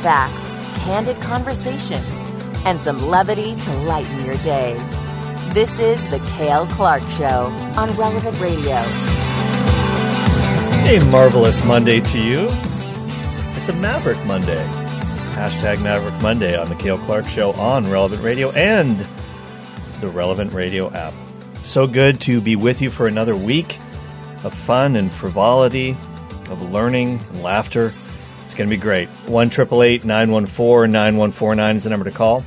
facts, candid conversations, and some levity to lighten your day. This is The Cale Clark Show on Relevant Radio. A marvelous Monday to you. It's a Maverick Monday. Hashtag Maverick Monday on The Cale Clark Show on Relevant Radio and the Relevant Radio app. So good to be with you for another week of fun and frivolity, of learning and laughter. It's going to be great. 1-888-914-9149 is the number to call.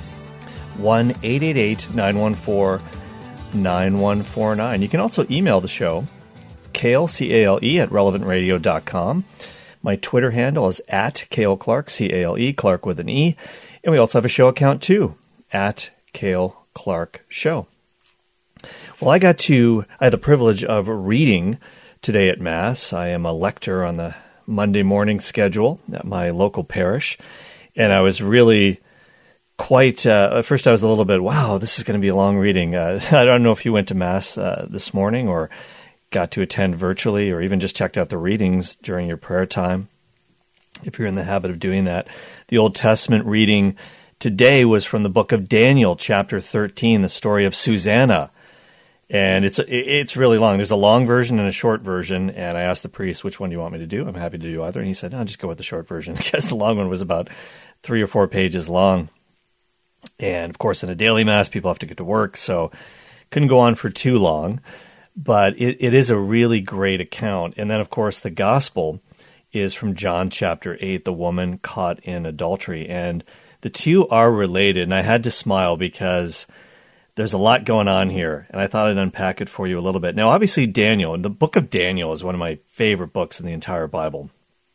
1-888-914-9149. You can also email the show, Cale, C-A-L-E, at relevantradio.com. My Twitter handle is at Cale Clark, C-A-L-E, Clark with an E. And we also have a show account too, at Cale Clark Show. Well, I had the privilege of reading today at Mass. I am a lector on the Monday morning schedule at my local parish. And I was really quite, at first I was a little bit, wow, this is going to be a long reading. I don't know if you went to Mass this morning or got to attend virtually or even just checked out the readings during your prayer time, if you're in the habit of doing that. The Old Testament reading today was from the book of Daniel, chapter 13, the story of Susanna. And it's really long. There's a long version and a short version, and I asked the priest, which one do you want me to do? I'm happy to do either. And he said, no, just go with the short version, because the long one was about 3 or 4 pages long. And, of course, in a daily Mass, people have to get to work, so couldn't go on for too long. But it is a really great account. And then, of course, the Gospel is from John chapter 8, the woman caught in adultery. And the two are related, and I had to smile because there's a lot going on here, and I thought I'd unpack it for you a little bit. Now, obviously, Daniel, and the book of Daniel is one of my favorite books in the entire Bible.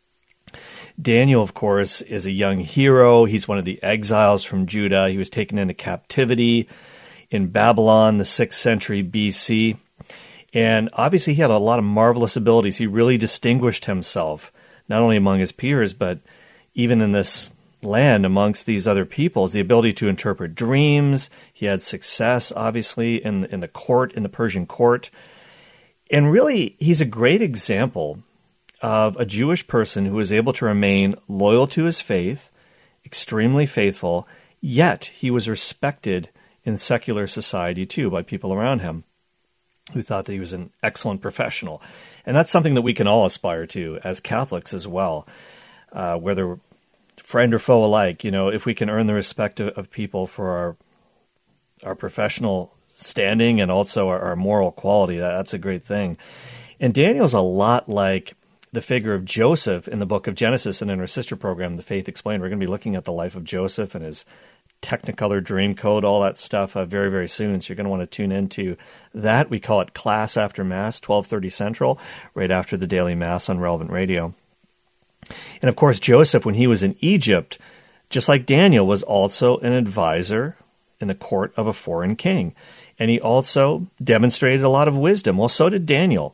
Daniel, of course, is a young hero. He's one of the exiles from Judah. He was taken into captivity in Babylon, the 6th century BC. And obviously, he had a lot of marvelous abilities. He really distinguished himself, not only among his peers, but even in this land amongst these other peoples, the ability to interpret dreams. He had success, obviously, in the court, in the Persian court. And really, he's a great example of a Jewish person who was able to remain loyal to his faith, extremely faithful, yet he was respected in secular society too by people around him who thought that he was an excellent professional. And that's something that we can all aspire to as Catholics as well, whether friend or foe alike, if we can earn the respect of people for our professional standing and also our moral quality, that's a great thing. And Daniel's a lot like the figure of Joseph in the book of Genesis, and in our sister program, The Faith Explained, we're going to be looking at the life of Joseph and his Technicolor Dreamcoat, all that stuff very, very soon. So you're going to want to tune into that. We call it Class After Mass, 12:30 Central, right after the daily Mass on Relevant Radio. And of course, Joseph, when he was in Egypt, just like Daniel, was also an advisor in the court of a foreign king. And he also demonstrated a lot of wisdom. Well, so did Daniel.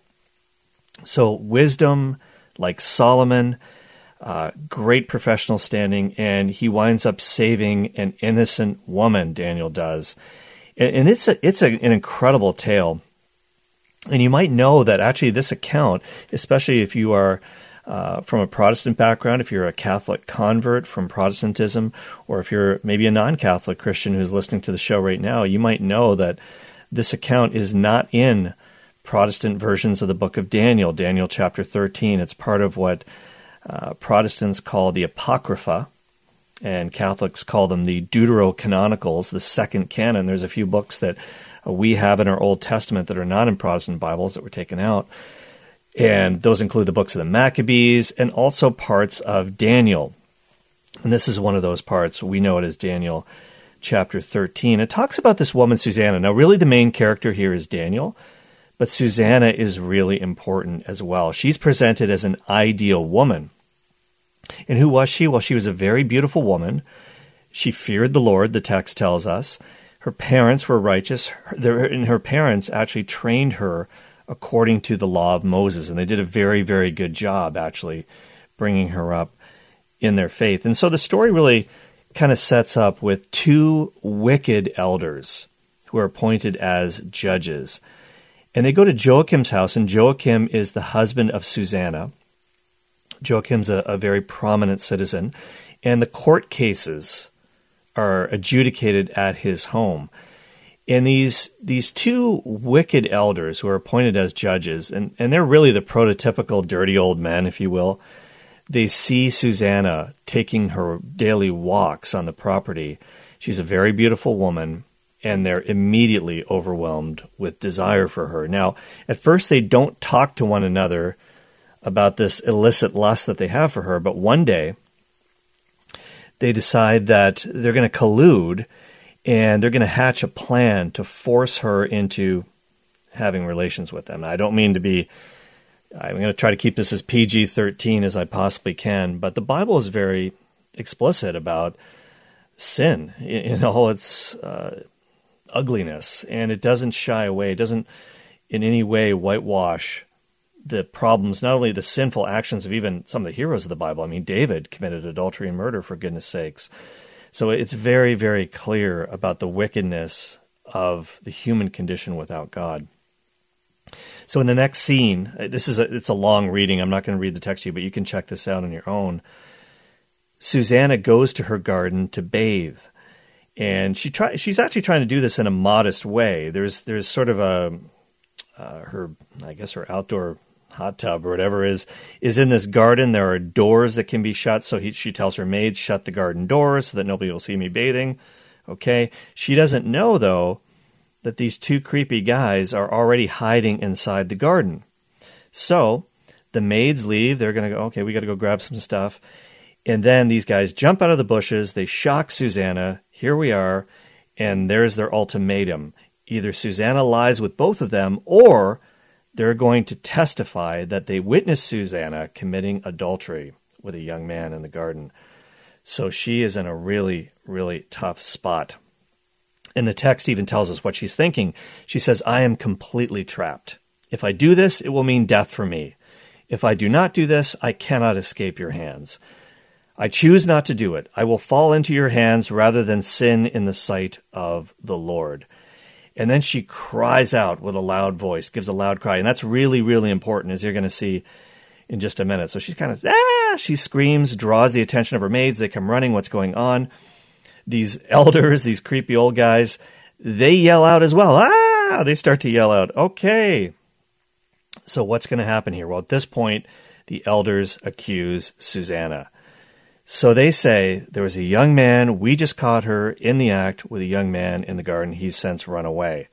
So wisdom, like Solomon, great professional standing, and he winds up saving an innocent woman, Daniel does. And it's an incredible tale. And you might know that actually this account, especially if you are from a Protestant background, if you're a Catholic convert from Protestantism, or if you're maybe a non-Catholic Christian who's listening to the show right now, you might know that this account is not in Protestant versions of the book of Daniel, Daniel chapter 13. It's part of what Protestants call the Apocrypha, and Catholics call them the Deuterocanonicals, the second canon. There's a few books that we have in our Old Testament that are not in Protestant Bibles that were taken out. And those include the books of the Maccabees and also parts of Daniel. And this is one of those parts. We know it as Daniel chapter 13. It talks about this woman, Susanna. Now, really the main character here is Daniel, but Susanna is really important as well. She's presented as an ideal woman. And who was she? Well, she was a very beautiful woman. She feared the Lord, the text tells us. Her parents were righteous, and her parents actually trained her according to the law of Moses, and they did a very, very good job, actually, bringing her up in their faith. And so the story really kind of sets up with two wicked elders who are appointed as judges. And they go to Joachim's house, and Joachim is the husband of Susanna. Joachim's a very prominent citizen, and the court cases are adjudicated at his home. And these two wicked elders who are appointed as judges, and they're really the prototypical dirty old men, if you will, they see Susanna taking her daily walks on the property. She's a very beautiful woman, and they're immediately overwhelmed with desire for her. Now, at first they don't talk to one another about this illicit lust that they have for her, but one day they decide that they're going to collude and they're going to hatch a plan to force her into having relations with them. Now, I don't mean to be, I'm going to try to keep this as PG-13 as I possibly can, but the Bible is very explicit about sin in all its ugliness, and it doesn't shy away. It doesn't in any way whitewash the problems, not only the sinful actions of even some of the heroes of the Bible. I mean, David committed adultery and murder, for goodness sakes. So it's very, very clear about the wickedness of the human condition without God. So in the next scene, it's a long reading. I'm not going to read the text to you, but you can check this out on your own. Susanna goes to her garden to bathe, and she's actually trying to do this in a modest way. There's sort of her outdoor hot tub or whatever is in this garden. There are doors that can be shut, so she tells her maids, shut the garden doors so that nobody will see me bathing. Okay, she doesn't know though that these two creepy guys are already hiding inside the garden. So the maids leave. They're going to go, okay, we got to go grab some stuff. And then these guys jump out of the bushes. They shock Susanna. Here we are. And there's their ultimatum. Either Susanna lies with both of them, or they're going to testify that they witnessed Susanna committing adultery with a young man in the garden. So she is in a really, really tough spot. And the text even tells us what she's thinking. She says, I am completely trapped. If I do this, it will mean death for me. If I do not do this, I cannot escape your hands. I choose not to do it. I will fall into your hands rather than sin in the sight of the Lord. And then she cries out with a loud voice, gives a loud cry. And that's really, really important, as you're going to see in just a minute. So she's kind of, she screams, draws the attention of her maids. They come running. What's going on? These elders, these creepy old guys, they yell out as well. They start to yell out. Okay. So what's going to happen here? Well, at this point, the elders accuse Susanna. So they say, there was a young man, we just caught her in the act with a young man in the garden. He's since run away.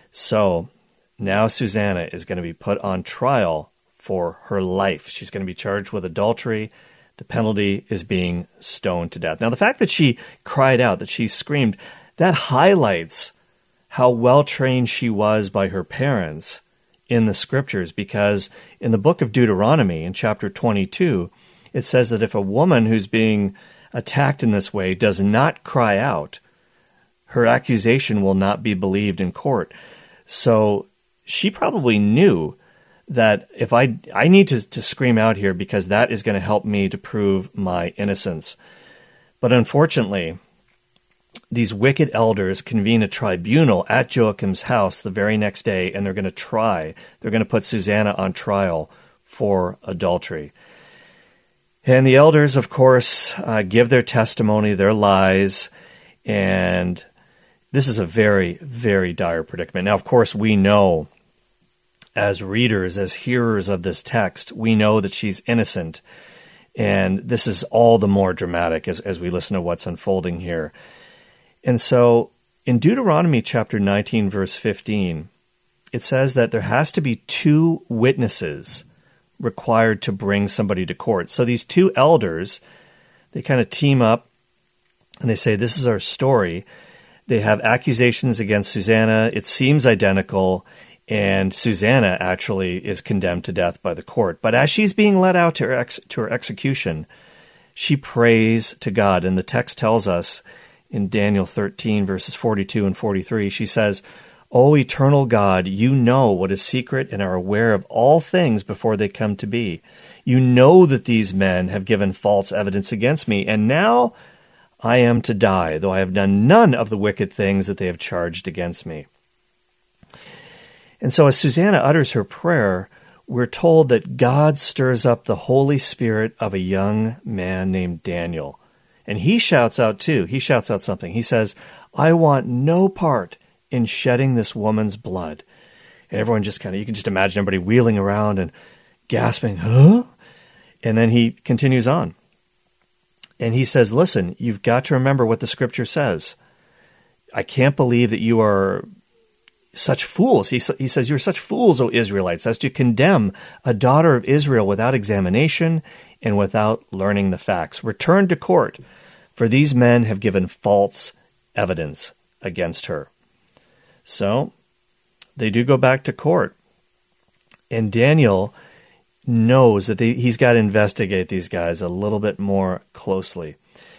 So now Susanna is going to be put on trial for her life. She's going to be charged with adultery. The penalty is being stoned to death. Now, the fact that she cried out, that she screamed, that highlights how well-trained she was by her parents in the scriptures, because in the book of Deuteronomy, in chapter 22, it says that if a woman who's being attacked in this way does not cry out, her accusation will not be believed in court. So she probably knew that if I need to scream out here because that is going to help me to prove my innocence. But unfortunately, these wicked elders convene a tribunal at Joachim's house the very next day, and they're going to put Susanna on trial for adultery. And the elders, of course, give their testimony, their lies, and this is a very, very dire predicament. Now, of course, we know as readers, as hearers of this text, we know that she's innocent. And this is all the more dramatic as we listen to what's unfolding here. And so in Deuteronomy chapter 19, verse 15, it says that there has to be 2 witnesses required to bring somebody to court. So these 2 elders, they kind of team up and they say, this is our story. They have accusations against Susanna. It seems identical. And Susanna actually is condemned to death by the court. But as she's being led out to her execution, she prays to God. And the text tells us in Daniel 13, verses 42 and 43, she says, O eternal God, you know what is secret and are aware of all things before they come to be. You know that these men have given false evidence against me, and now I am to die, though I have done none of the wicked things that they have charged against me. And so as Susanna utters her prayer, we're told that God stirs up the Holy Spirit of a young man named Daniel. And he shouts out too. He shouts out something. He says, I want no part in shedding this woman's blood. And everyone just you can just imagine everybody wheeling around and gasping, huh? And then he continues on. And he says, listen, you've got to remember what the scripture says. I can't believe that you are such fools. He says, you're such fools, O Israelites, as to condemn a daughter of Israel without examination and without learning the facts. Return to court, for these men have given false evidence against her. So they do go back to court. And Daniel knows that he's got to investigate these guys a little bit more closely.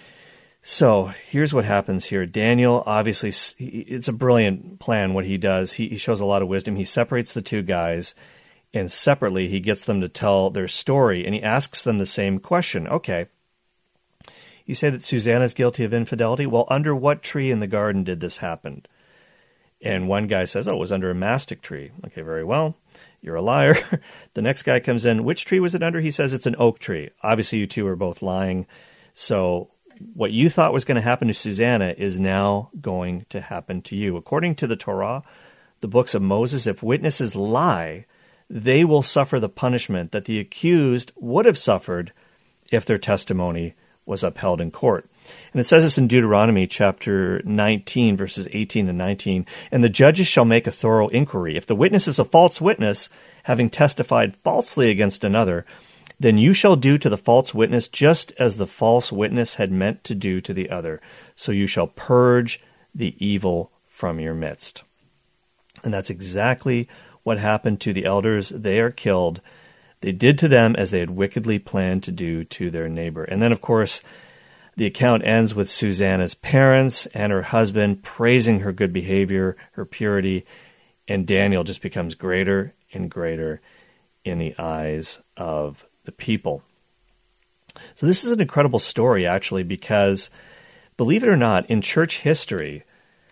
So here's what happens here. Daniel, obviously, it's a brilliant plan what he does. He shows a lot of wisdom. He separates the two guys, and separately he gets them to tell their story, and he asks them the same question. Okay, you say that Susanna's guilty of infidelity? Well, under what tree in the garden did this happen? And one guy says, it was under a mastic tree. Okay, very well. You're a liar. The next guy comes in. Which tree was it under? He says it's an oak tree. Obviously, you two are both lying. So what you thought was going to happen to Susanna is now going to happen to you. According to the Torah, the books of Moses, if witnesses lie, they will suffer the punishment that the accused would have suffered if their testimony was upheld in court. And it says this in Deuteronomy chapter 19, verses 18 and 19. And the judges shall make a thorough inquiry. If the witness is a false witness, having testified falsely against another, then you shall do to the false witness just as the false witness had meant to do to the other. So you shall purge the evil from your midst. And that's exactly what happened to the elders. They are killed. They did to them as they had wickedly planned to do to their neighbor. And then, of course, the account ends with Susanna's parents and her husband praising her good behavior, her purity, and Daniel just becomes greater and greater in the eyes of the people. So this is an incredible story, actually, because, believe it or not, in church history,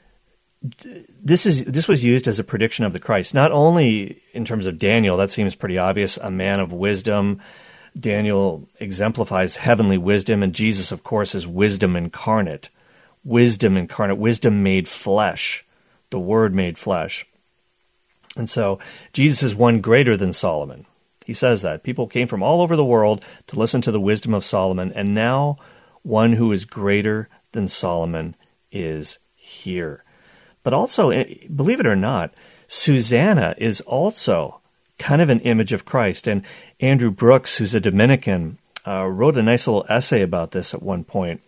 this was used as a prediction of the Christ. Not only in terms of Daniel, that seems pretty obvious, a man of wisdom. Daniel exemplifies heavenly wisdom, and Jesus, of course, is wisdom incarnate. Wisdom incarnate, wisdom made flesh, the Word made flesh. And so Jesus is one greater than Solomon. He says that. People came from all over the world to listen to the wisdom of Solomon, and now one who is greater than Solomon is here. But also, believe it or not, Susanna is also kind of an image of Christ. And Andrew Brooks, who's a Dominican, wrote a nice little essay about this at one point.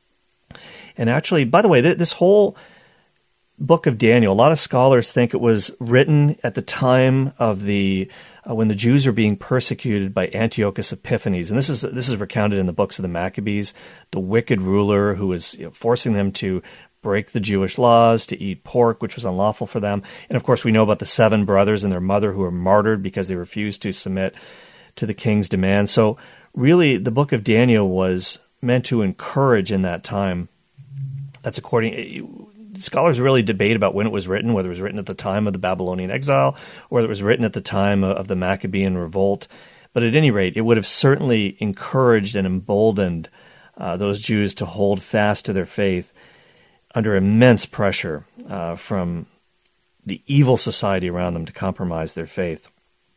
And actually, by the way, this whole book of Daniel, a lot of scholars think it was written at the time of when the Jews were being persecuted by Antiochus Epiphanes. And this is recounted in the books of the Maccabees, the wicked ruler who was forcing them to break the Jewish laws, to eat pork, which was unlawful for them. And of course, we know about the 7 brothers and their mother who were martyred because they refused to submit to the king's demands. So really, the book of Daniel was meant to encourage in that time. That's scholars really debate about when it was written, whether it was written at the time of the Babylonian exile, or whether it was written at the time of the Maccabean revolt. But at any rate, it would have certainly encouraged and emboldened those Jews to hold fast to their faith under immense pressure from the evil society around them to compromise their faith.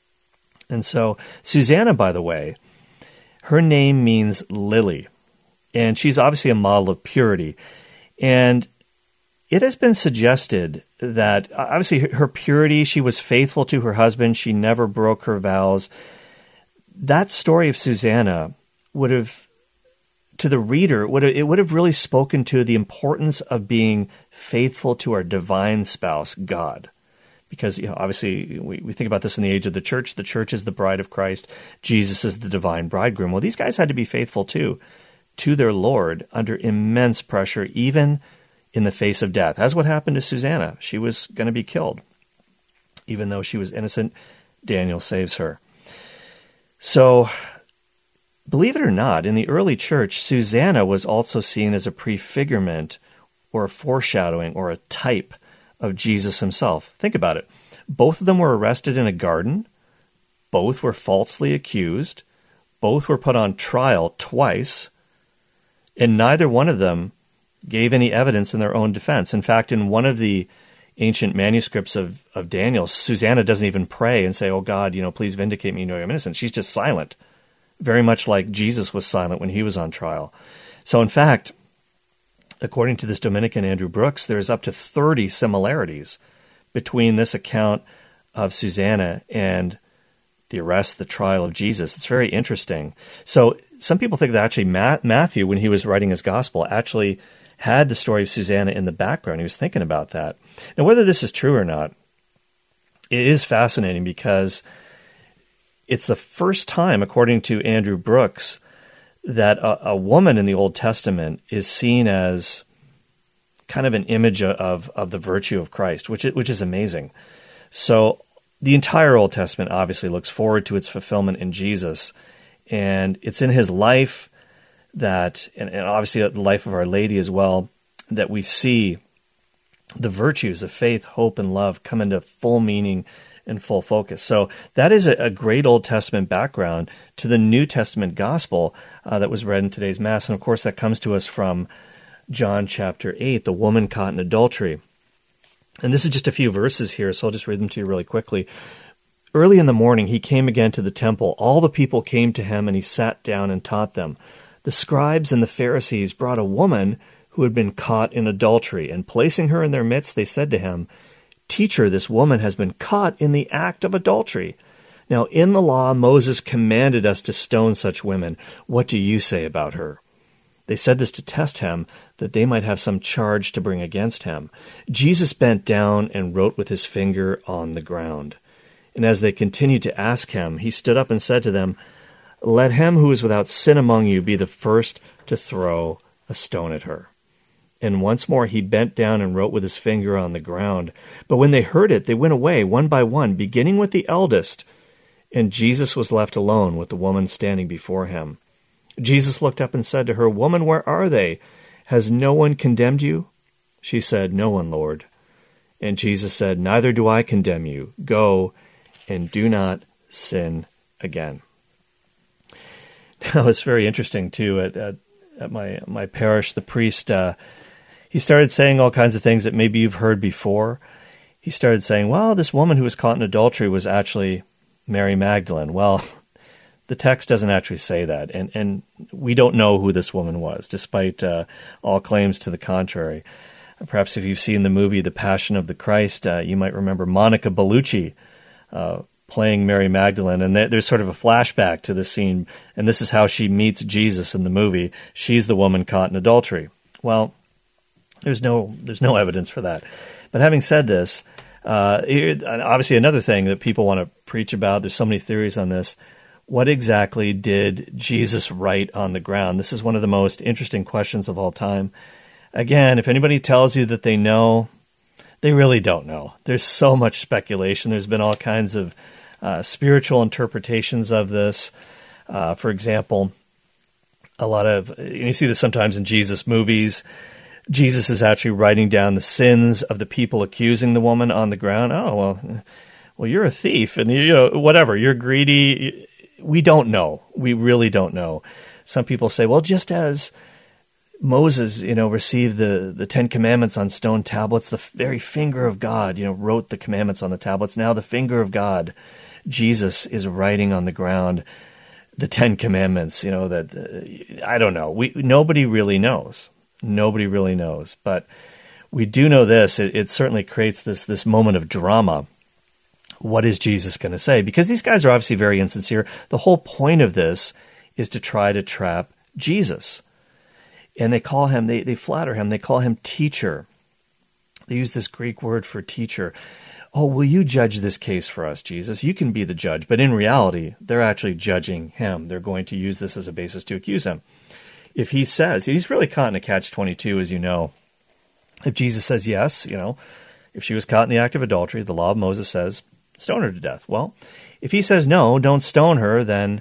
And so Susanna, by the way, her name means lily, and she's obviously a model of purity. And it has been suggested that, obviously, her purity, she was faithful to her husband, she never broke her vows. That story of Susanna would have, to the reader, it would have really spoken to the importance of being faithful to our divine spouse, God. Because, obviously, we think about this in the age of the church. The church is the bride of Christ. Jesus is the divine bridegroom. Well, these guys had to be faithful, too, to their Lord under immense pressure, even in the face of death. That's what happened to Susanna. She was going to be killed. Even though she was innocent, Daniel saves her. So, believe it or not, in the early church, Susanna was also seen as a prefigurement or a foreshadowing or a type of Jesus himself. Think about it. Both of them were arrested in a garden. Both were falsely accused. Both were put on trial twice. And neither one of them gave any evidence in their own defense. In fact, in one of the ancient manuscripts of Daniel, Susanna doesn't even pray and say, "Oh God, please vindicate me, I'm innocent." She's just silent, very much like Jesus was silent when he was on trial. So in fact, according to this Dominican Andrew Brooks, there's up to 30 similarities between this account of Susanna and the arrest, the trial of Jesus. It's very interesting. So some people think that actually Matthew, when he was writing his gospel, actually had the story of Susanna in the background. He was thinking about that. Now, whether this is true or not, it is fascinating because it's the first time, according to Andrew Brooks, that a woman in the Old Testament is seen as kind of an image of the virtue of Christ, which is amazing. So the entire Old Testament obviously looks forward to its fulfillment in Jesus, and it's in his life that, and obviously the life of Our Lady as well, that we see the virtues of faith, hope, and love come into full meaning and full focus. So that is a great Old Testament background to the New Testament gospel that was read in today's Mass. And of course, that comes to us from John chapter 8, the woman caught in adultery. And this is just a few verses here, so I'll just read them to you really quickly. Early in the morning, he came again to the temple. All the people came to him, and he sat down and taught them. The scribes and the Pharisees brought a woman who had been caught in adultery, and placing her in their midst, they said to him, "Teacher, this woman has been caught in the act of adultery. Now, in the law, Moses commanded us to stone such women. What do you say about her?" They said this to test him, that they might have some charge to bring against him. Jesus bent down and wrote with his finger on the ground. And as they continued to ask him, he stood up and said to them, "Let him who is without sin among you be the first to throw a stone at her." And once more he bent down and wrote with his finger on the ground. But when they heard it, they went away one by one, beginning with the eldest. And Jesus was left alone with the woman standing before him. Jesus looked up and said to her, "Woman, where are they? Has no one condemned you?" She said, "No one, Lord." And Jesus said, "Neither do I condemn you. Go and do not sin again." Now, it's very interesting, too. At my parish, the priest, he started saying all kinds of things that maybe you've heard before. He started saying, well, this woman who was caught in adultery was actually Mary Magdalene. Well, the text doesn't actually say that, and we don't know who this woman was, despite all claims to the contrary. Perhaps if you've seen the movie The Passion of the Christ, you might remember Monica Bellucci playing Mary Magdalene, and there's sort of a flashback to this scene, and this is how she meets Jesus in the movie. She's the woman caught in adultery. Well, there's no evidence for that. But having said this, obviously another thing that people want to preach about, there's so many theories on this. What exactly did Jesus write on the ground? This is one of the most interesting questions of all time. Again, if anybody tells you that they know, they really don't know. There's so much speculation. There's been all kinds of spiritual interpretations of this. For example, you see this sometimes in Jesus movies. Jesus is actually writing down the sins of the people accusing the woman on the ground. Oh, well, you're a thief, and whatever. You're greedy. We don't know. We really don't know. Some people say, well, just as Moses, received the Ten Commandments on stone tablets, the very finger of God, wrote the commandments on the tablets. Now the finger of God, Jesus, is writing on the ground the Ten Commandments. I don't know. Nobody really knows. Nobody really knows. But we do know this. It certainly creates this moment of drama. What is Jesus going to say? Because these guys are obviously very insincere. The whole point of this is to try to trap Jesus. And they call him, they flatter him, they call him teacher. They use this Greek word for teacher. Oh, will you judge this case for us, Jesus? You can be the judge. But in reality, they're actually judging him. They're going to use this as a basis to accuse him. If he says, he's really caught in a catch-22, as you know. If Jesus says yes, if she was caught in the act of adultery, the law of Moses says, stone her to death. Well, if he says no, don't stone her, then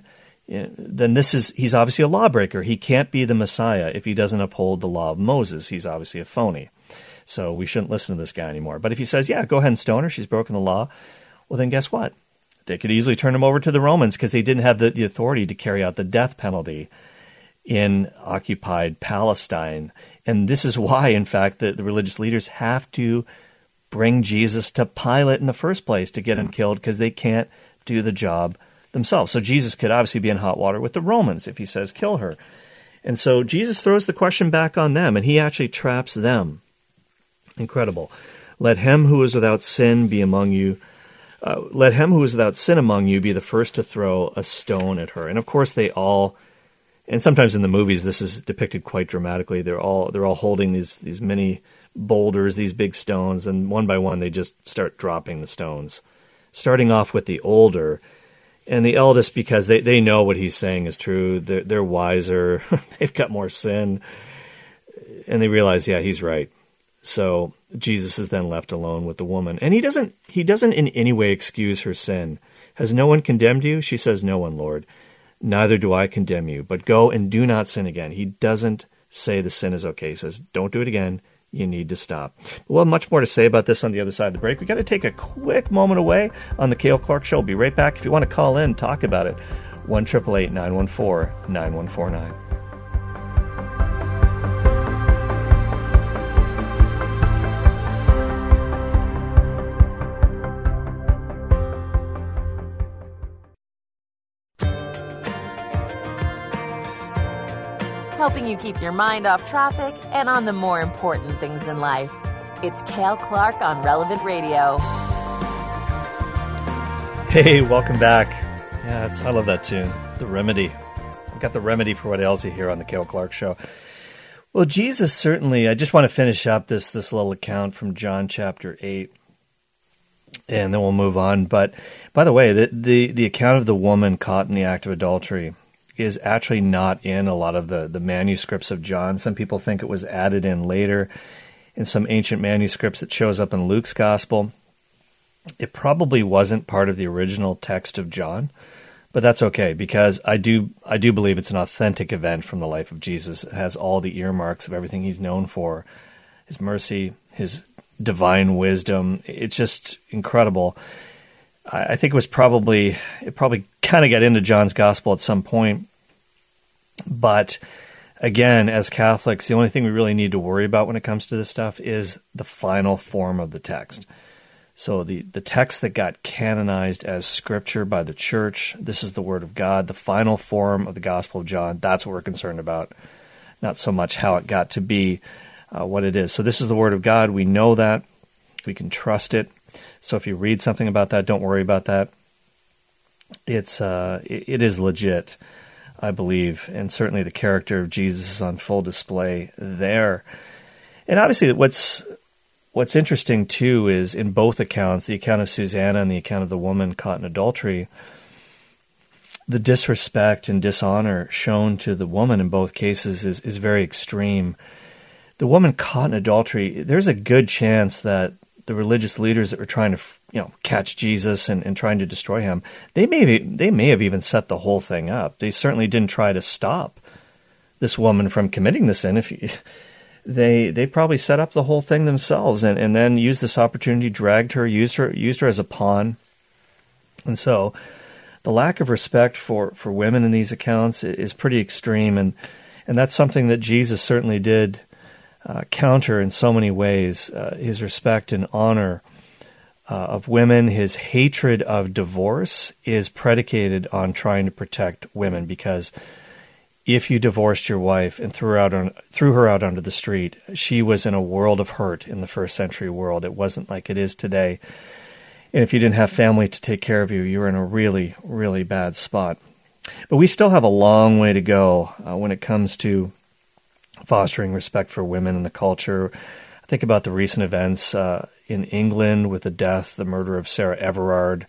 he's obviously a lawbreaker. He can't be the Messiah if he doesn't uphold the law of Moses. He's obviously a phony. So we shouldn't listen to this guy anymore. But if he says, yeah, go ahead and stone her, she's broken the law, well, then guess what? They could easily turn him over to the Romans because they didn't have the authority to carry out the death penalty. in occupied Palestine. And this is why, in fact, the religious leaders have to bring Jesus to Pilate in the first place to get him killed, because they can't do the job themselves. So Jesus could obviously be in hot water with the Romans if he says, kill her. And so Jesus throws the question back on them, and he actually traps them. Incredible. Let him who is without sin be among you. Let him who is without sin among you be the first to throw a stone at her. And of course they all, and sometimes in the movies this is depicted quite dramatically, they're all holding these many boulders, these big stones, and one by one they just start dropping the stones. Starting off with the older, and the eldest, because they know what he's saying is true. They're wiser. They've got more sin. And they realize, yeah, he's right. So Jesus is then left alone with the woman. And he doesn't in any way excuse her sin. Has no one condemned you? She says, no one, Lord. Neither do I condemn you, but go and do not sin again. He doesn't say the sin is okay. He says, don't do it again. You need to stop. We'll have much more to say about this on the other side of the break. We've got to take a quick moment away on the Cale Clark Show. We'll be right back. If you want to call in, talk about it, 1-888-914-9149. Helping you keep your mind off traffic and on the more important things in life. It's Cale Clark on Relevant Radio. Hey, welcome back. Yeah, I love that tune, The Remedy. I've got the remedy for what ails you here on the Cale Clark Show. Well, Jesus certainly, I just want to finish up this little account from John chapter 8, and then we'll move on. But by the way, the account of the woman caught in the act of adultery is actually not in a lot of the manuscripts of John. Some people think it was added in later in some ancient manuscripts. It shows up in Luke's gospel. It probably wasn't part of the original text of John, but that's okay, because I do believe it's an authentic event from the life of Jesus. It has all the earmarks of everything he's known for, his mercy, his divine wisdom. It's just incredible. I think it probably kind of got into John's gospel at some point. But again, as Catholics, the only thing we really need to worry about when it comes to this stuff is the final form of the text. So the text that got canonized as scripture by the church, this is the Word of God, the final form of the Gospel of John. That's what we're concerned about, not so much how it got to be what it is. So this is the Word of God. We know that. We can trust it. So if you read something about that, don't worry about that. It is legit, I believe, and certainly the character of Jesus is on full display there. And obviously, what's interesting too is in both accounts, the account of Susanna and the account of the woman caught in adultery, the disrespect and dishonor shown to the woman in both cases is very extreme. The woman caught in adultery, there's a good chance that the religious leaders that were trying to, catch Jesus and trying to destroy him, they may have even set the whole thing up. They certainly didn't try to stop this woman from committing the sin. They probably set up the whole thing themselves and then used this opportunity, dragged her, used her as a pawn. And so the lack of respect for women in these accounts is pretty extreme, and that's something that Jesus certainly did counter in so many ways. His respect and honor of women, his hatred of divorce is predicated on trying to protect women, because if you divorced your wife and threw her out onto the street, she was in a world of hurt in the first century world. It wasn't like it is today. And if you didn't have family to take care of you, you were in a really, really bad spot. But we still have a long way to go when it comes to fostering respect for women in the culture. I think about the recent events in England with the murder of Sarah Everard.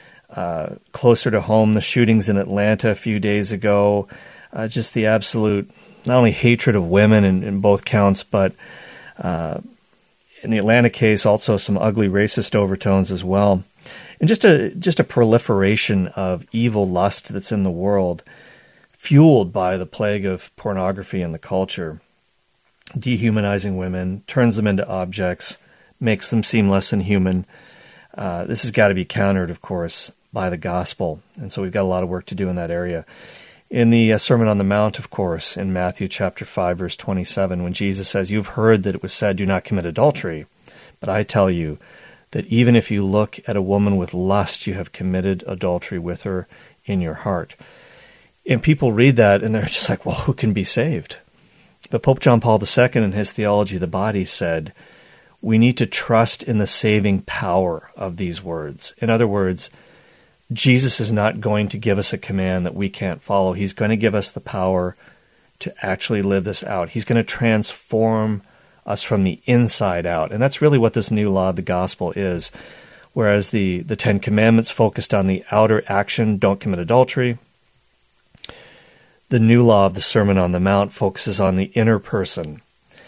Closer to home, the shootings in Atlanta a few days ago. Just the absolute, not only hatred of women in both counts, but in the Atlanta case, also some ugly racist overtones as well. And just a proliferation of evil lust that's in the world, fueled by the plague of pornography in the culture, dehumanizing women, turns them into objects, makes them seem less than human. This has got to be countered, of course, by the gospel. And so we've got a lot of work to do in that area. In the Sermon on the Mount, of course, in Matthew chapter 5, verse 27, when Jesus says, "You've heard that it was said, 'Do not commit adultery,' but I tell you that even if you look at a woman with lust, you have committed adultery with her in your heart." And people read that and they're just like, well, who can be saved? But Pope John Paul II in his Theology of the Body said, we need to trust in the saving power of these words. In other words, Jesus is not going to give us a command that we can't follow. He's going to give us the power to actually live this out. He's going to transform us from the inside out. And that's really what this new law of the gospel is. Whereas the Ten Commandments focused on the outer action, don't commit adultery, the new law of the Sermon on the Mount focuses on the inner person.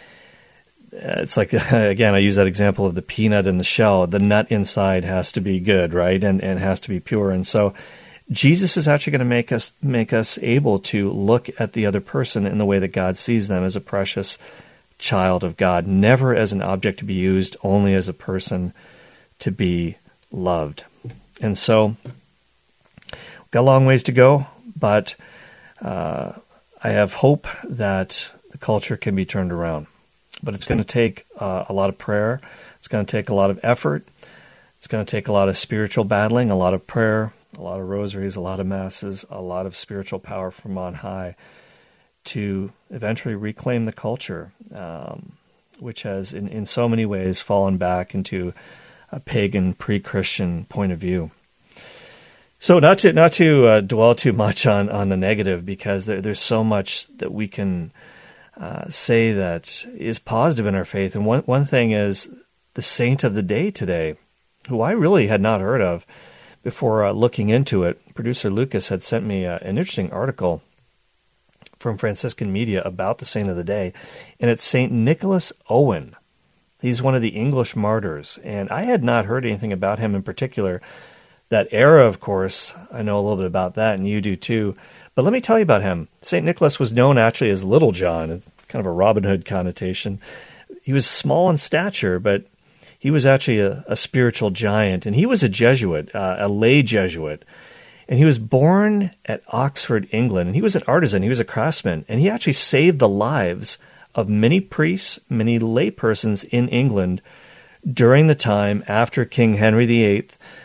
It's like, again, I use that example of the peanut and the shell. The nut inside has to be good, right? And has to be pure. And so Jesus is actually going to make us able to look at the other person in the way that God sees them, as a precious child of God, never as an object to be used, only as a person to be loved. And so we've got a long ways to go, but I have hope that the culture can be turned around. But it's going to take a lot of prayer. It's going to take a lot of effort. It's going to take a lot of spiritual battling, a lot of prayer, a lot of rosaries, a lot of masses, a lot of spiritual power from on high to eventually reclaim the culture, which has in so many ways fallen back into a pagan, pre-Christian point of view. So not to dwell too much on the negative, because there's so much that we can say that is positive in our faith. And one thing is the saint of the day today, who I really had not heard of before looking into it. Producer Lucas had sent me an interesting article from Franciscan Media about the saint of the day, and it's St. Nicholas Owen. He's one of the English martyrs, and I had not heard anything about him in particular. That era, of course, I know a little bit about that, and you do too. But let me tell you about him. St. Nicholas was known actually as Little John, kind of a Robin Hood connotation. He was small in stature, but he was actually a spiritual giant, and he was a Jesuit, a lay Jesuit. And he was born at Oxford, England, and he was an artisan, he was a craftsman, and he actually saved the lives of many priests, many laypersons in England during the time after King Henry VIII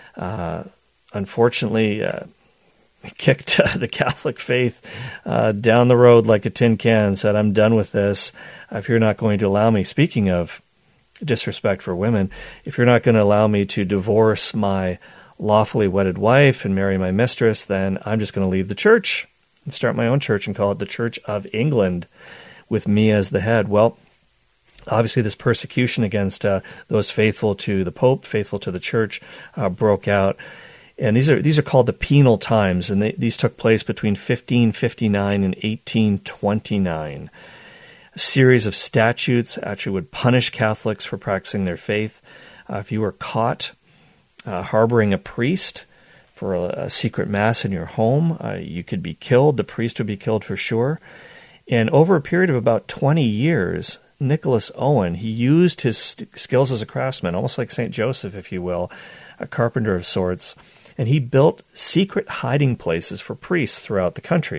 unfortunately kicked the Catholic faith down the road like a tin can and said, I'm done with this. If you're not going to allow me, speaking of disrespect for women, if you're not going to allow me to divorce my lawfully wedded wife and marry my mistress, then I'm just going to leave the church and start my own church and call it the Church of England with me as the head. Well, obviously this persecution against those faithful to the Pope, faithful to the church, broke out. And these are called the penal times, and these took place between 1559 and 1829. A series of statutes actually would punish Catholics for practicing their faith. If you were caught harboring a priest for a secret mass in your home, you could be killed. The priest would be killed for sure. And over a period of about 20 years, Nicholas Owen, he used his skills as a craftsman, almost like St. Joseph, if you will, a carpenter of sorts, and he built secret hiding places for priests throughout the country.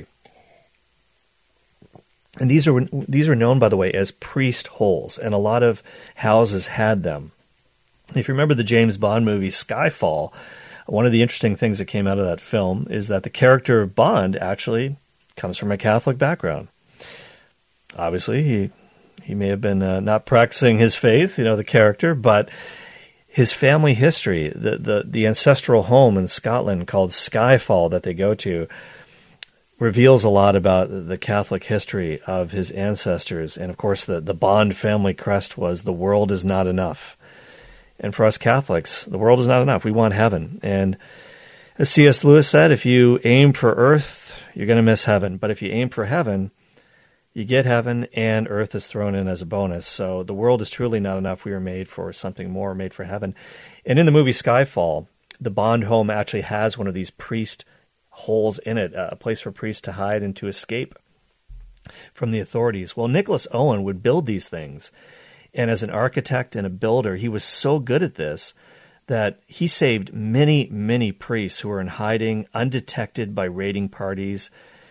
And these are known, by the way, as priest holes, and a lot of houses had them. If you remember the James Bond movie Skyfall, one of the interesting things that came out of that film is that the character of Bond actually comes from a Catholic background. Obviously, he may have been not practicing his faith, the character, but his family history, the ancestral home in Scotland called Skyfall that they go to, reveals a lot about the Catholic history of his ancestors. And of course, the Bond family crest was, the world is not enough. And for us Catholics, the world is not enough. We want heaven. And as C.S. Lewis said, if you aim for earth, you're going to miss heaven. But if you aim for heaven, you get heaven, and earth is thrown in as a bonus. So the world is truly not enough. We are made for something more, made for heaven. And in the movie Skyfall, the Bond home actually has one of these priest holes in it, a place for priests to hide and to escape from the authorities. Well, Nicholas Owen would build these things. And as an architect and a builder, he was so good at this that he saved many, many priests who were in hiding, undetected by raiding parties.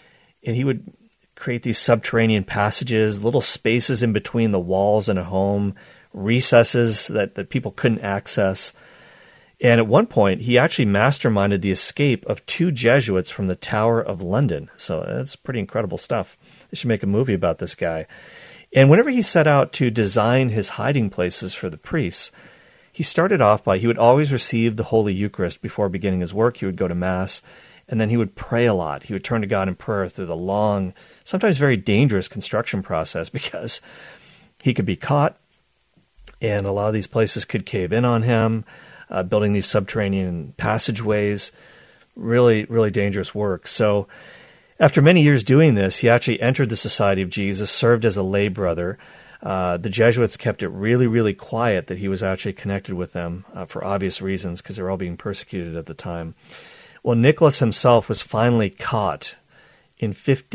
and he would create these subterranean passages, little spaces in between the walls in a home, recesses that people couldn't access. And at one point, he actually masterminded the escape of 2 Jesuits from the Tower of London. So that's pretty incredible stuff. They should make a movie about this guy. And whenever he set out to design his hiding places for the priests, he started off by, he would always receive the Holy Eucharist before beginning his work. He would go to Mass, and then he would pray a lot. He would turn to God in prayer through the long, sometimes very dangerous construction process, because he could be caught, and a lot of these places could cave in on him, building these subterranean passageways. Really, really dangerous work. So after many years doing this, he actually entered the Society of Jesus, served as a lay brother. The Jesuits kept it really, really quiet that he was actually connected with them for obvious reasons, because they were all being persecuted at the time. Well, Nicholas himself was finally caught in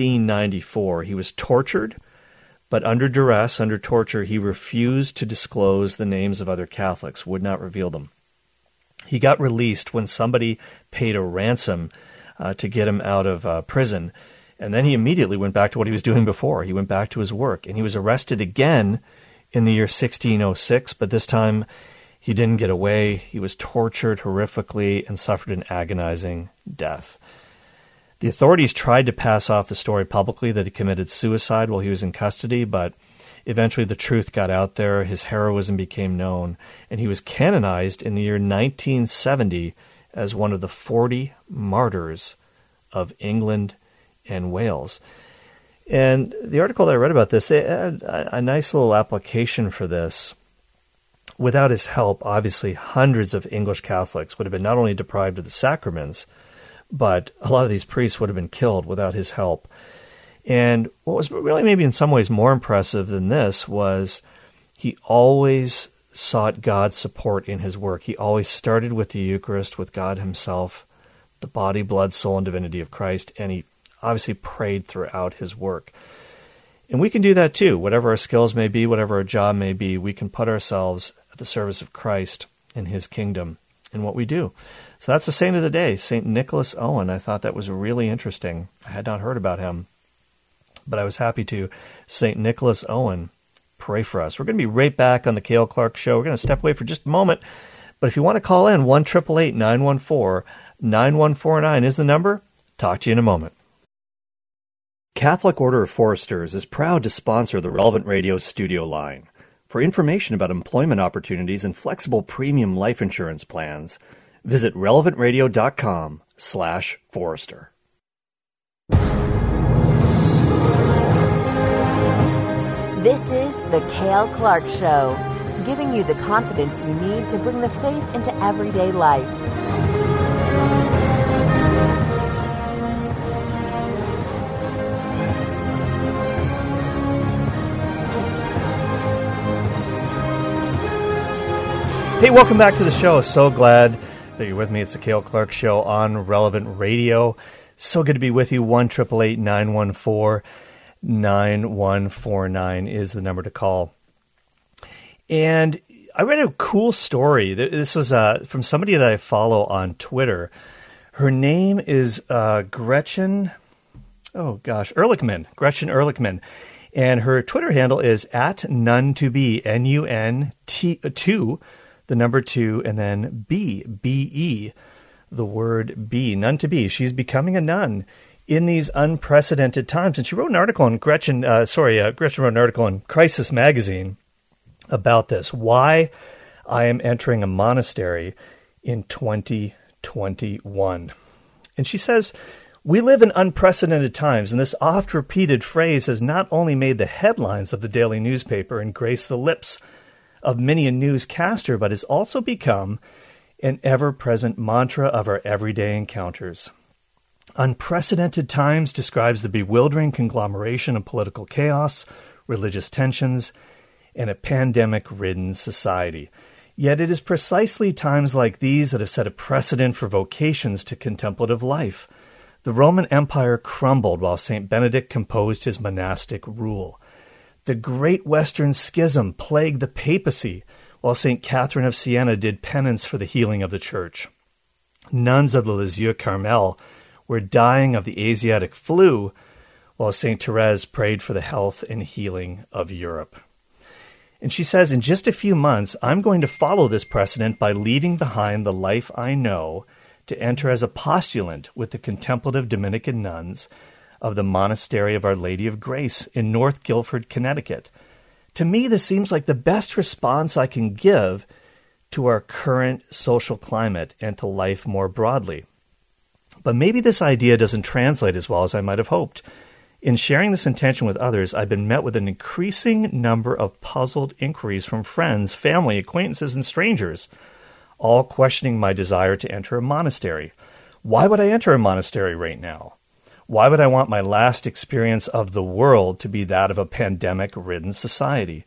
1594. He was tortured, but under duress, under torture, he refused to disclose the names of other Catholics, would not reveal them. He got released when somebody paid a ransom to get him out of prison, and then he immediately went back to what he was doing before. He went back to his work, and he was arrested again in the year 1606, but this time he didn't get away. He was tortured horrifically and suffered an agonizing death. The authorities tried to pass off the story publicly that he committed suicide while he was in custody, but eventually the truth got out there, his heroism became known, and he was canonized in the year 1970 as one of the 40 martyrs of England and Wales. And the article that I read about this, they had a nice little application for this. Without his help, obviously, hundreds of English Catholics would have been not only deprived of the sacraments, but a lot of these priests would have been killed without his help. And what was really maybe in some ways more impressive than this was he always sought God's support in his work. He always started with the Eucharist, with God himself, the body, blood, soul, and divinity of Christ, and he obviously prayed throughout his work. And we can do that too. Whatever our skills may be, whatever our job may be, we can put ourselves at the service of Christ and his kingdom in what we do. So that's the saint of the day, St. Nicholas Owen. I thought that was really interesting. I had not heard about him, but I was happy to. St. Nicholas Owen, pray for us. We're going to be right back on the Cale Clark Show. We're going to step away for just a moment, but if you want to call in, 1-888-914-9149 is the number. Talk to you in a moment. Catholic Order of Foresters is proud to sponsor the Relevant Radio studio line. For information about employment opportunities and flexible premium life insurance plans, visit relevantradio.com/Forester. This is the Cale Clark Show, giving you the confidence you need to bring the faith into everyday life. Hey, welcome back to the show. So glad that you're with me. It's the Cale Clark Show on Relevant Radio. So good to be with you. 1-888-914-9149 is the number to call. And I read a cool story. This was from somebody that I follow on Twitter. Her name is Gretchen Ehrlichman. Gretchen Ehrlichman. And her Twitter handle is @none2be, N-U-N-2, the number 2, and then B-E, the word B, none to be. She's becoming a nun in these unprecedented times. And she wrote an article on Gretchen wrote an article in Crisis Magazine about this, why I am entering a monastery in 2021. And she says, we live in unprecedented times, and this oft-repeated phrase has not only made the headlines of the daily newspaper and graced the lips of many a newscaster, but has also become an ever-present mantra of our everyday encounters. Unprecedented times describes the bewildering conglomeration of political chaos, religious tensions, and a pandemic-ridden society. Yet it is precisely times like these that have set a precedent for vocations to contemplative life. The Roman Empire crumbled while St. Benedict composed his monastic rule. The Great Western Schism plagued the papacy, while St. Catherine of Siena did penance for the healing of the Church. Nuns of the Lisieux Carmel were dying of the Asiatic flu, while St. Therese prayed for the health and healing of Europe. And she says, in just a few months, I'm going to follow this precedent by leaving behind the life I know to enter as a postulant with the contemplative Dominican nuns of the Monastery of Our Lady of Grace in North Guilford, Connecticut. To me, this seems like the best response I can give to our current social climate and to life more broadly. But maybe this idea doesn't translate as well as I might have hoped. In sharing this intention with others, I've been met with an increasing number of puzzled inquiries from friends, family, acquaintances, and strangers, all questioning my desire to enter a monastery. Why would I enter a monastery right now? Why would I want my last experience of the world to be that of a pandemic-ridden society?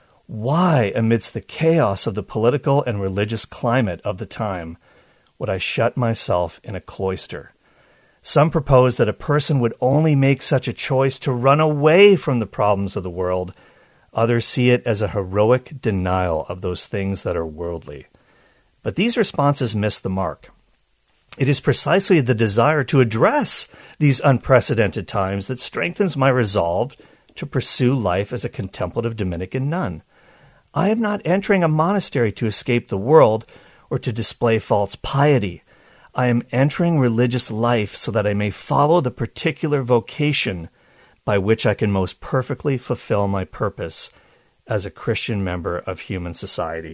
Why, amidst the chaos of the political and religious climate of the time, would I shut myself in a cloister? Some propose that a person would only make such a choice to run away from the problems of the world. Others see it as a heroic denial of those things that are worldly. But these responses miss the mark. It is precisely the desire to address these unprecedented times that strengthens my resolve to pursue life as a contemplative Dominican nun. I am not entering a monastery to escape the world or to display false piety. I am entering religious life so that I may follow the particular vocation by which I can most perfectly fulfill my purpose as a Christian member of human society.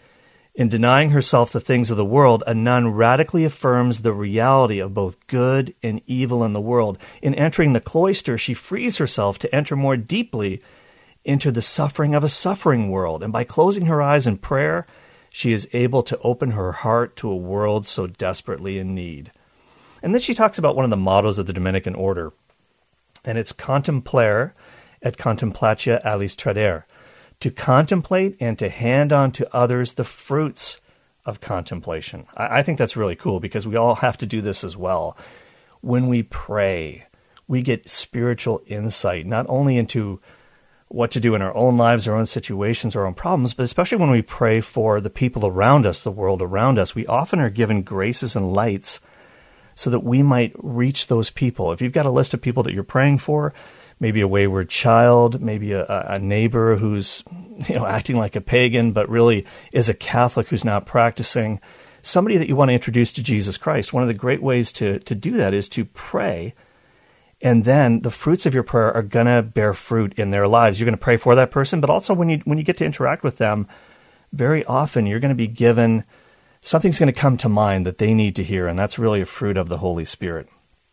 In denying herself the things of the world, a nun radically affirms the reality of both good and evil in the world. In entering the cloister, she frees herself to enter more deeply into the suffering of a suffering world, and by closing her eyes in prayer, she is able to open her heart to a world so desperately in need. And then she talks about one of the mottos of the Dominican order, and it's contemplare et contemplatio alis trader, to contemplate and to hand on to others the fruits of contemplation. I think that's really cool because we all have to do this as well. When we pray, we get spiritual insight, not only into what to do in our own lives, our own situations, our own problems, but especially when we pray for the people around us, the world around us, we often are given graces and lights so that we might reach those people. If you've got a list of people that you're praying for, maybe a wayward child, maybe a neighbor who's acting like a pagan, but really is a Catholic who's not practicing, somebody that you want to introduce to Jesus Christ, one of the great ways to do that is to pray. And then the fruits of your prayer are going to bear fruit in their lives. You're going to pray for that person, but also when you get to interact with them, very often you're going to be given, something's going to come to mind that they need to hear, and that's really a fruit of the Holy Spirit.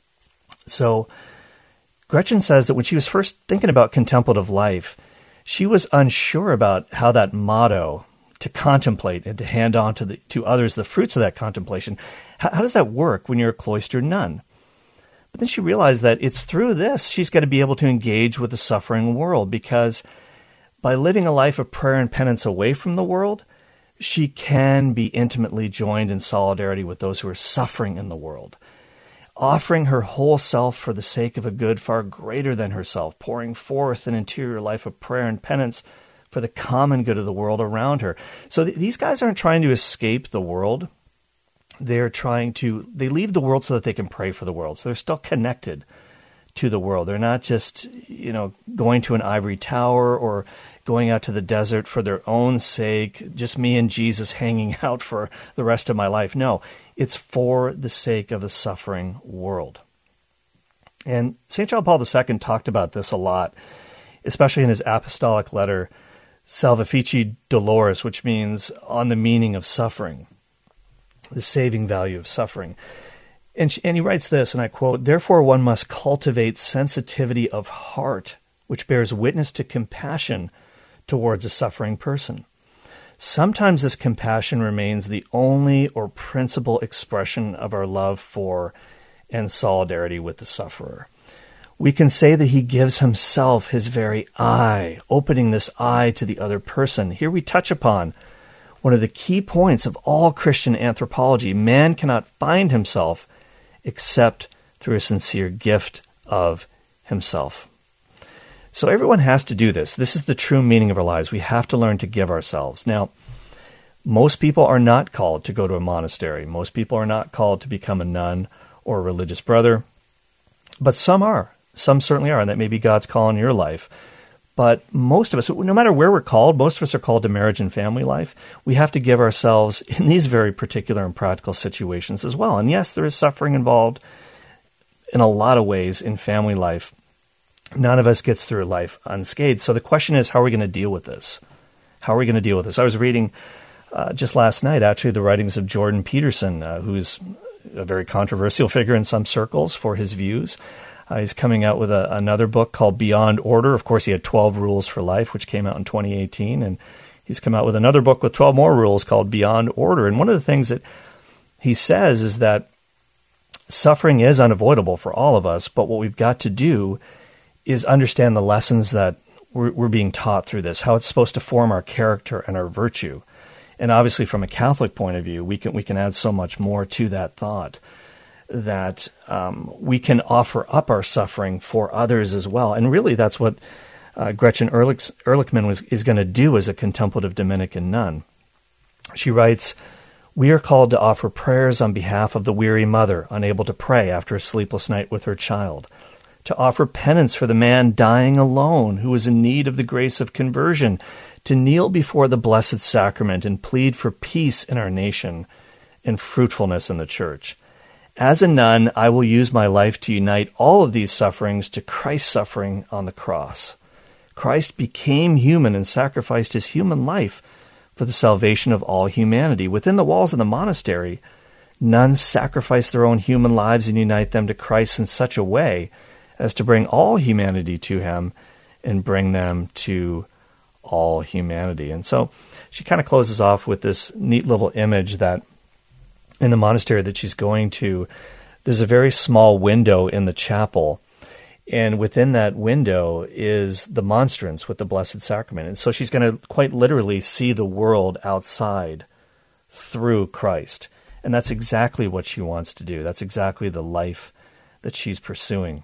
So Gretchen says that when she was first thinking about contemplative life, she was unsure about how that motto, to contemplate and to hand on to others the fruits of that contemplation, how does that work when you're a cloistered nun? But then she realized that it's through this she's got to be able to engage with the suffering world, because by living a life of prayer and penance away from the world, she can be intimately joined in solidarity with those who are suffering in the world, offering her whole self for the sake of a good far greater than herself, pouring forth an interior life of prayer and penance for the common good of the world around her. So these guys aren't trying to escape the world. They leave the world so that they can pray for the world. So they're still connected to the world. They're not just, going to an ivory tower or going out to the desert for their own sake, just me and Jesus hanging out for the rest of my life. No, it's for the sake of a suffering world. And St. John Paul II talked about this a lot, especially in his apostolic letter, Salvifici Doloris, which means on the meaning of suffering, the saving value of suffering. And he writes this, and I quote, "Therefore one must cultivate sensitivity of heart, which bears witness to compassion towards a suffering person. Sometimes this compassion remains the only or principal expression of our love for and solidarity with the sufferer. We can say that he gives himself his very eye, opening this eye to the other person. Here we touch upon one of the key points of all Christian anthropology. Man cannot find himself except through a sincere gift of himself." So everyone has to do this. This is the true meaning of our lives. We have to learn to give ourselves. Now, most people are not called to go to a monastery. Most people are not called to become a nun or a religious brother. But some are. Some certainly are, and that may be God's call in your life. But most of us, no matter where we're called, most of us are called to marriage and family life. We have to give ourselves in these very particular and practical situations as well. And yes, there is suffering involved in a lot of ways in family life. None of us gets through life unscathed. So the question is, how are we going to deal with this? How are we going to deal with this? I was reading just last night, actually, the writings of Jordan Peterson, who's a very controversial figure in some circles for his views. He's coming out with another book called Beyond Order. Of course, he had 12 Rules for Life, which came out in 2018. And he's come out with another book with 12 more rules called Beyond Order. And one of the things that he says is that suffering is unavoidable for all of us, but what we've got to do is understand the lessons that we're being taught through this, how it's supposed to form our character and our virtue. And obviously, from a Catholic point of view, we can add so much more to that thought, that we can offer up our suffering for others as well. And really, that's what Gretchen Ehrlichman is going to do as a contemplative Dominican nun. She writes, "We are called to offer prayers on behalf of the weary mother, unable to pray after a sleepless night with her child, to offer penance for the man dying alone who is in need of the grace of conversion, to kneel before the Blessed Sacrament and plead for peace in our nation and fruitfulness in the Church. As a nun, I will use my life to unite all of these sufferings to Christ's suffering on the cross. Christ became human and sacrificed his human life for the salvation of all humanity. Within the walls of the monastery, nuns sacrifice their own human lives and unite them to Christ in such a way as to bring all humanity to him and bring them to all humanity." And so she kind of closes off with this neat little image that in the monastery that she's going to, there's a very small window in the chapel, and within that window is the monstrance with the Blessed Sacrament. And so she's going to quite literally see the world outside through Christ. And that's exactly what she wants to do. That's exactly the life that she's pursuing.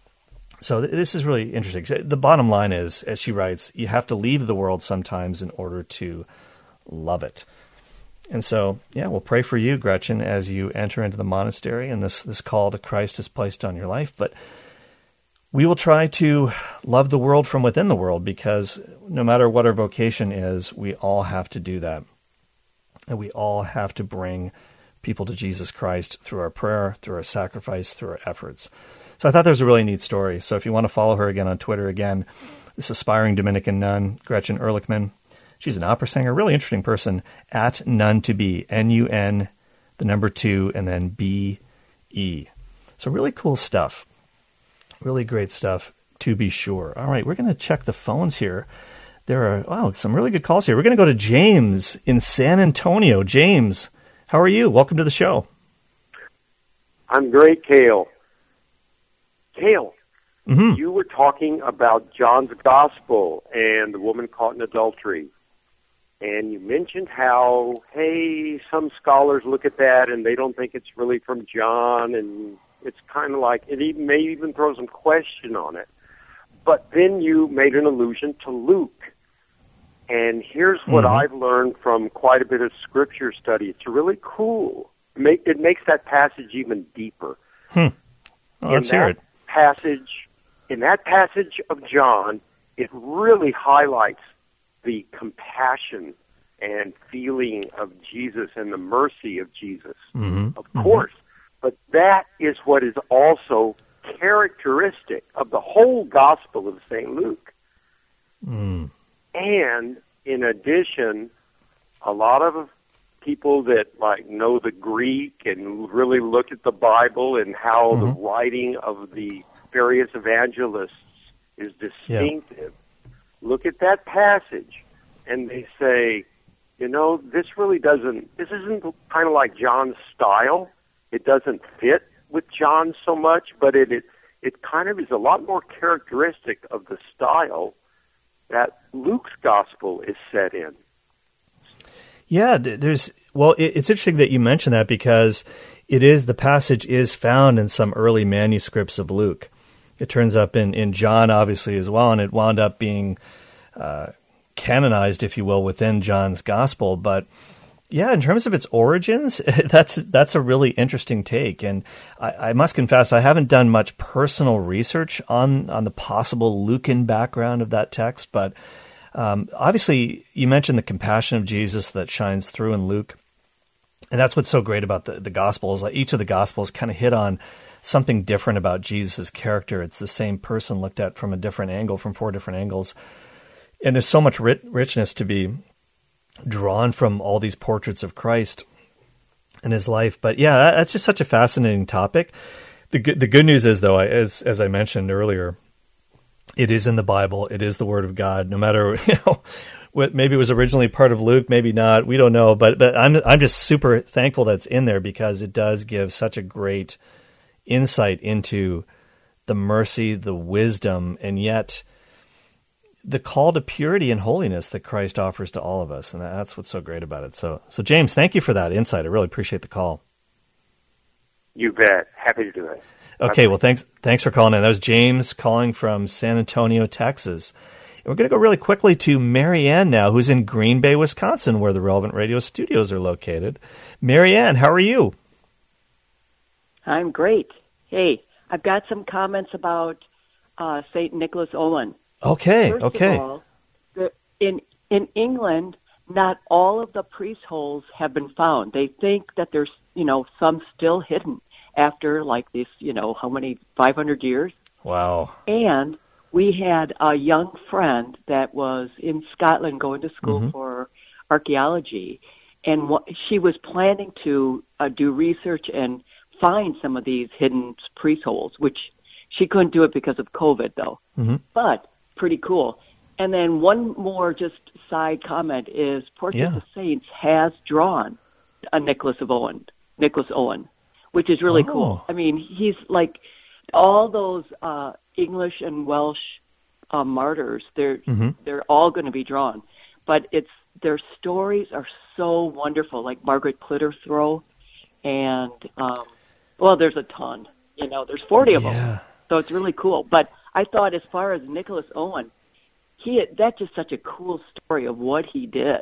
So this is really interesting. The bottom line is, as she writes, you have to leave the world sometimes in order to love it. And so, yeah, we'll pray for you, Gretchen, as you enter into the monastery and this call that Christ has placed on your life. But we will try to love the world from within the world, because no matter what our vocation is, we all have to do that. And we all have to bring people to Jesus Christ through our prayer, through our sacrifice, through our efforts. So I thought that was a really neat story. So if you want to follow her again on Twitter, again, this aspiring Dominican nun, Gretchen Ehrlichman. She's an opera singer, really interesting person, at Nun to Be, N-U-N, the number 2, and then B-E. So really cool stuff. Really great stuff, to be sure. All right, we're going to check the phones here. There are, some really good calls here. We're going to go to James in San Antonio. James, how are you? Welcome to the show. I'm great, Cale. Cale, Mm-hmm. you were talking about John's Gospel and the woman caught in adultery. And you mentioned how, hey, some scholars look at that and they don't think it's really from John, and it's kind of like, it may even throw some question on it. But then you made an allusion to Luke. And here's what I've learned from quite a bit of scripture study. It's really cool. It makes that passage even deeper. Well, let's hear it. In that passage of John, it really highlights the compassion and feeling of Jesus and the mercy of Jesus, of course. But that is what is also characteristic of the whole Gospel of St. Luke. And in addition, a lot of people that know the Greek and really look at the Bible and how the writing of the various evangelists is distinctive, look at that passage and they say, this isn't kind of like John's style. It doesn't fit with John so much, but it kind of is a lot more characteristic of the style that Luke's gospel is set in. Yeah, it's interesting that you mention that, because the passage is found in some early manuscripts of Luke. It turns up in John, obviously, as well, and it wound up being canonized, if you will, within John's gospel. But in terms of its origins, that's a really interesting take. And I must confess, I haven't done much personal research on the possible Lucan background of that text. But obviously, you mentioned the compassion of Jesus that shines through in Luke. And that's what's so great about the Gospels. Like each of the Gospels kind of hit on something different about Jesus' character. It's the same person looked at from a different angle, from 4 different angles. And there's so much richness to be drawn from all these portraits of Christ and his life. But yeah, that's just such a fascinating topic. The good news is, though, as I mentioned earlier, it is in the Bible. It is the Word of God. No matter, maybe it was originally part of Luke, maybe not. We don't know. But I'm just super thankful that it's in there because it does give such a great insight into the mercy, the wisdom, and yet the call to purity and holiness that Christ offers to all of us. And that's what's so great about it. So James, thank you for that insight. I really appreciate the call. You bet. Happy to do it. Okay, well, thanks for calling in. That was James calling from San Antonio, Texas. And we're going to go really quickly to Marianne now, who's in Green Bay, Wisconsin, where the Relevant Radio studios are located. Marianne, how are you? I'm great. Hey, I've got some comments about St. Nicholas Owen. Okay, First okay. Of all, in England, not all of the priest holes have been found. They think that there's, some still hidden after like this, how many, 500 years? Wow. And we had a young friend that was in Scotland going to school for archaeology, and she was planning to do research and find some of these hidden priest holes, which she couldn't do it because of COVID, though. But pretty cool. And then one more just side comment is Portrait of Saints has drawn a Nicholas Owen, which is really cool. I mean, he's like all those English and Welsh martyrs. They're all going to be drawn, but their stories are so wonderful. Like Margaret Clitterthrow, and there's a ton. There's 40 of them, so it's really cool. But I thought, as far as Nicholas Owen, that's just such a cool story of what he did.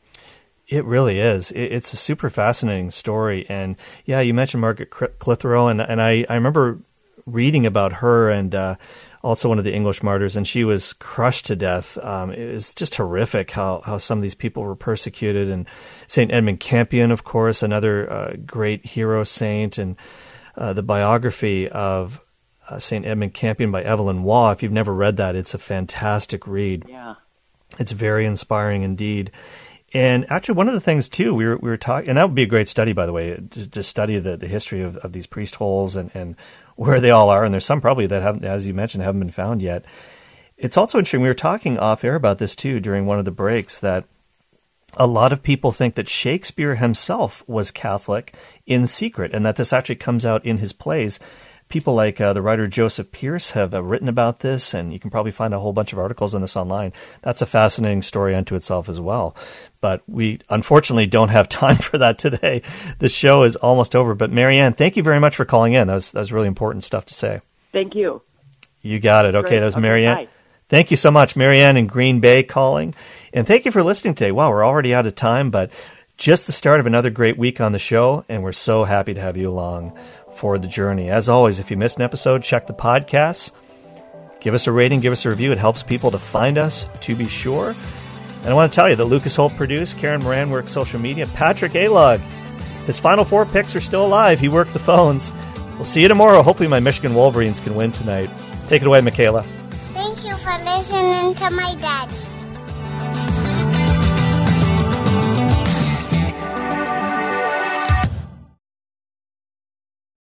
It really is. It's a super fascinating story. And yeah, you mentioned Margaret Clitheroe, and I remember reading about her and also one of the English martyrs, and she was crushed to death. It was just horrific how some of these people were persecuted. And St. Edmund Campion, of course, another great hero saint, and the biography of St. Edmund Campion by Evelyn Waugh. If you've never read that, it's a fantastic read. Yeah. It's very inspiring indeed. And actually, one of the things, too, we were talking, and that would be a great study, by the way, to study the history of these priest holes and where they all are. And there's some probably that haven't, as you mentioned, haven't been found yet. It's also interesting, we were talking off air about this, too, during one of the breaks, that a lot of people think that Shakespeare himself was Catholic in secret, and that this actually comes out in his plays. People like the writer Joseph Pierce have written about this, and you can probably find a whole bunch of articles on this online. That's a fascinating story unto itself as well. But we unfortunately don't have time for that today. The show is almost over. But Marianne, thank you very much for calling in. That was really important stuff to say. Thank you. You got it. Okay, great. That was Marianne. Bye. Thank you so much, Marianne in Green Bay calling. And thank you for listening today. Wow, we're already out of time, but just the start of another great week on the show, and we're so happy to have you along for the journey. As always, if you missed an episode, check the podcasts. Give us a rating, give us a review. It helps people to find us, to be sure. And I want to tell you that Lucas Holt produced, Karen Moran worked social media, Patrick Alog, his final 4 picks are still alive. He worked the phones. We'll see you tomorrow. Hopefully my Michigan Wolverines can win tonight. Take it away, Michaela. Thank you for listening to my daddy.